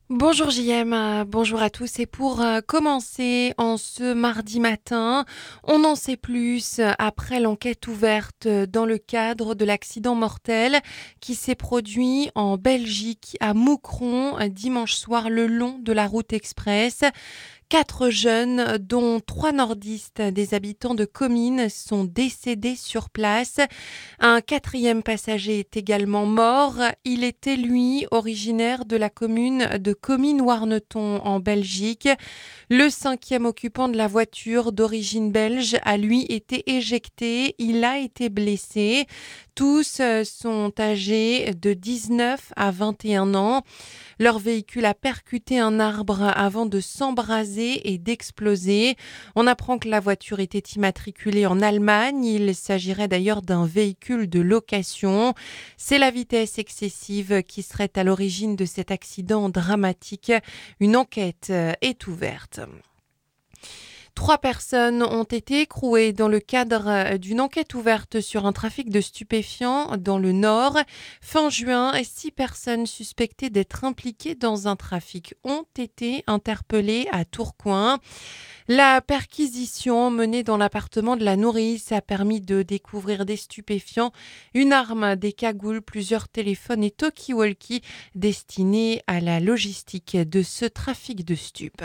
Bonjour JM, bonjour à tous. Et pour commencer en ce mardi matin, on en sait plus après l'enquête ouverte dans le cadre de l'accident mortel qui s'est produit en Belgique à Moucron dimanche soir le long de la route express. 4 jeunes, dont 3 nordistes des habitants de Comines, sont décédés sur place. Un quatrième passager est également mort. Il était, lui, originaire de la commune de Comines-Warneton en Belgique. Le cinquième occupant de la voiture d'origine belge a, lui, été éjecté. Il a été blessé. Tous sont âgés de 19 à 21 ans. Leur véhicule a percuté un arbre avant de s'embraser et d'exploser. On apprend que la voiture était immatriculée en Allemagne. Il s'agirait d'ailleurs d'un véhicule de location. C'est la vitesse excessive qui serait à l'origine de cet accident dramatique. Une enquête est ouverte. 3 personnes ont été écrouées dans le cadre d'une enquête ouverte sur un trafic de stupéfiants dans le Nord. Fin juin, 6 personnes suspectées d'être impliquées dans un trafic ont été interpellées à Tourcoing. La perquisition menée dans l'appartement de la nourrice a permis de découvrir des stupéfiants, une arme, des cagoules, plusieurs téléphones et talkie-walkie destinés à la logistique de ce trafic de stupes.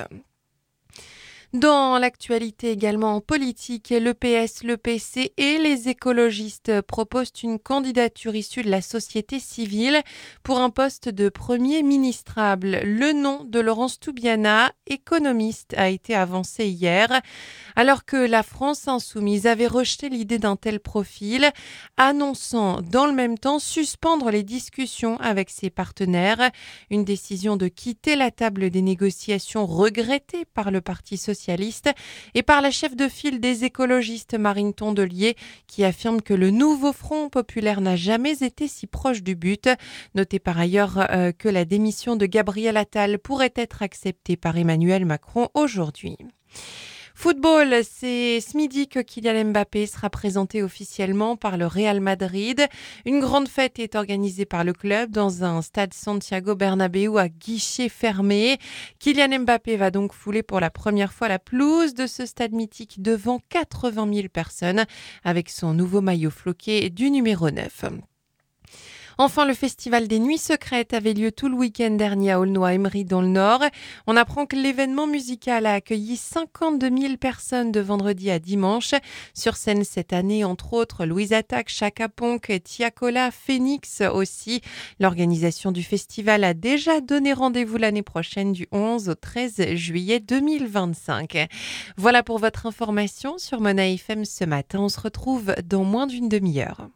Dans l'actualité également politique, le PS, le PC et les écologistes proposent une candidature issue de la société civile pour un poste de Premier ministrable. Le nom de Laurence Toubiana, économiste, a été avancé hier, alors que la France insoumise avait rejeté l'idée d'un tel profil, annonçant dans le même temps suspendre les discussions avec ses partenaires. Une décision de quitter la table des négociations regrettée par le Parti socialiste et par la chef de file des écologistes Marine Tondelier qui affirme que le nouveau Front populaire n'a jamais été si proche du but. Notez par ailleurs que la démission de Gabriel Attal pourrait être acceptée par Emmanuel Macron aujourd'hui. Football, c'est ce midi que Kylian Mbappé sera présenté officiellement par le Real Madrid. Une grande fête est organisée par le club dans un stade Santiago Bernabéu à guichet fermé. Kylian Mbappé va donc fouler pour la première fois la pelouse de ce stade mythique devant 80 000 personnes avec son nouveau maillot floqué du numéro 9. Enfin, le festival des Nuits Secrètes avait lieu tout le week-end dernier à Aulnoy-Aymeries dans le Nord. On apprend que l'événement musical a accueilli 52 000 personnes de vendredi à dimanche. Sur scène cette année, entre autres, Louise Attaque, Chaka Ponk, Tiakola, Phoenix aussi. L'organisation du festival a déjà donné rendez-vous l'année prochaine du 11 au 13 juillet 2025. Voilà pour votre information sur Mona FM ce matin. On se retrouve dans moins d'une demi-heure.